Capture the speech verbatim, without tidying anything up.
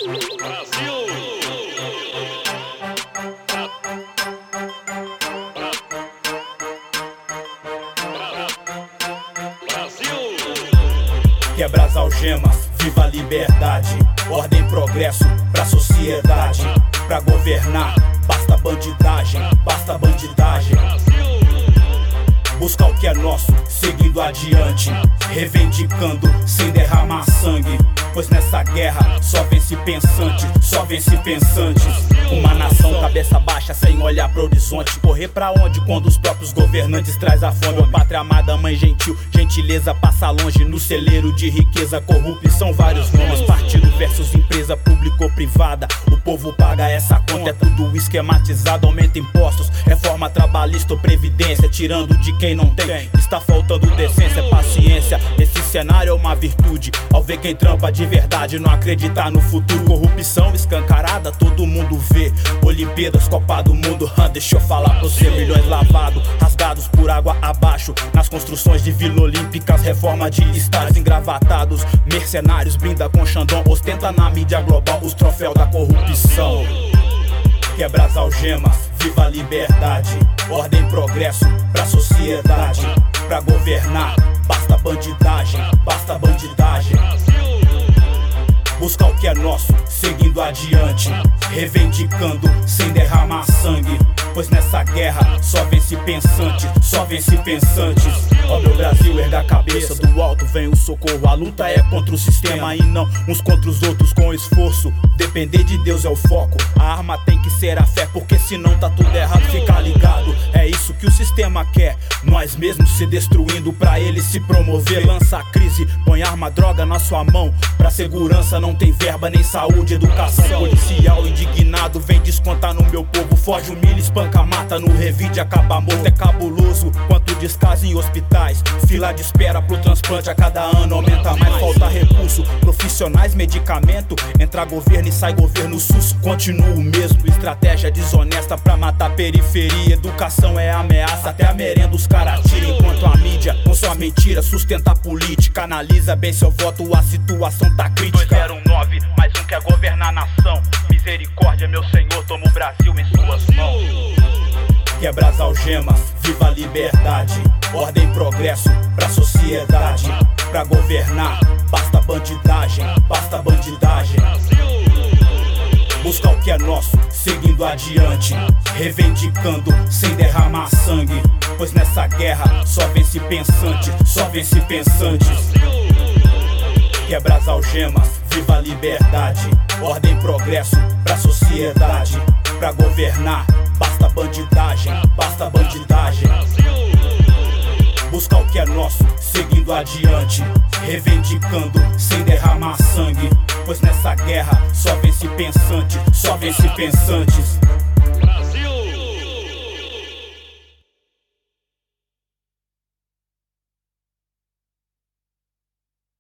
Quebra as algemas, viva a liberdade. Ordem e progresso pra sociedade. Pra governar, basta bandidagem, basta bandidagem. Buscar o que é nosso, seguindo adiante, reivindicando sem derramar sangue. Pois nessa guerra só vence pensante, só vence pensantes. Uma nação cabeça baixa sem olhar pro horizonte. Correr pra onde quando os próprios governantes traz a fome? Ó pátria amada, mãe gentil, gentileza passa longe. No celeiro de riqueza, corrupção, vários nomes. Partido versus empresa pública ou privada. O povo paga essa conta, é tudo esquematizado. Aumenta impostos, reforma trabalhista ou previdência, tirando de quem não tem. Está faltando decência, paciência. Esse cenário é uma virtude. Ao ver quem trampa de verdade, não acreditar no futuro. Corrupção escancarada, todo mundo vê. Olimpíadas, Copa do Mundo, ah, deixa eu falar pra você. Milhões lavados, rasgados por água abaixo. Nas construções de Vila Olímpicas, reforma de estádios engravatados. Mercenários, brinda com Xandão, ostenta na mídia global os troféus da corrupção. Quebra as algemas, viva a liberdade. Ordem e progresso pra sociedade. Pra governar, basta bandidagem, basta bandidagem. Buscar o que é nosso, seguindo adiante, reivindicando sem derramar sangue. Pois nessa guerra só vence pensante, só vence pensantes. Ó meu Brasil, erga a cabeça, do alto vem o socorro. A luta é contra o sistema e não uns contra os outros com esforço. Depender de Deus é o foco, a arma tem que ser a fé, porque senão tá tudo errado, fica ligado. É isso que o sistema quer, nós mesmos se destruindo pra ele se promover. Lança a crise, põe arma, droga na sua mão. Pra segurança não tem verba, nem saúde, educação. Policial indignado vem descontar no meu povo. Foge, humilha, espanca, mata, no revide acaba morto. É cabuloso quanto descaso em hospitais. Fila de espera pro transplante a cada ano aumenta mais. Falta recurso, profissionais, medicamento. Entra governo e sai governo, SUS continua o mesmo. Estratégia desonesta pra matar a periferia. Educação é ameaça, até a merenda os caras tiram. Enquanto a mídia, com sua mentira, sustenta a política. Analisa bem seu voto, a situação tá crítica. dois zero nove, mais um quer governar a nação. Misericórdia, meu Senhor, toma o Brasil em suas mãos. Quebra as algemas, viva a liberdade. Ordem e progresso pra sociedade. Pra governar, basta bandidagem, basta bandidagem. Buscar o que é nosso, seguindo adiante, reivindicando sem derramar sangue. Pois nessa guerra só vence pensante, só vence pensantes. Quebra as algemas, viva a liberdade. Ordem e progresso pra sociedade. Pra governar, basta bandidagem, basta bandidagem. Buscar o que é nosso, seguindo adiante, reivindicando sem derramar sangue. Pois nessa guerra só vence pensante, só vence pensantes.